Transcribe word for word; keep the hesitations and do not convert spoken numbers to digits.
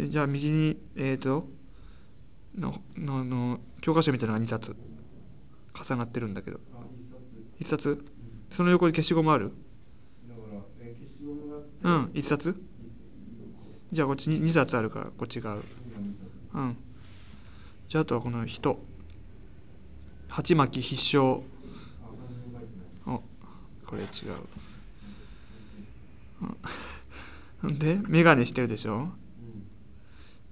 じゃあ右にえっ、ー、とののの教科書みたいなのがにさつ重なってるんだけど、いっさつ、その横に消しゴムある？うん、いっさつ。じゃあこっちににさつあるからこっちが合う。うん。じゃああとはこの人、鉢巻き必勝。お、これ違う。うん、でメガネしてるでしょ。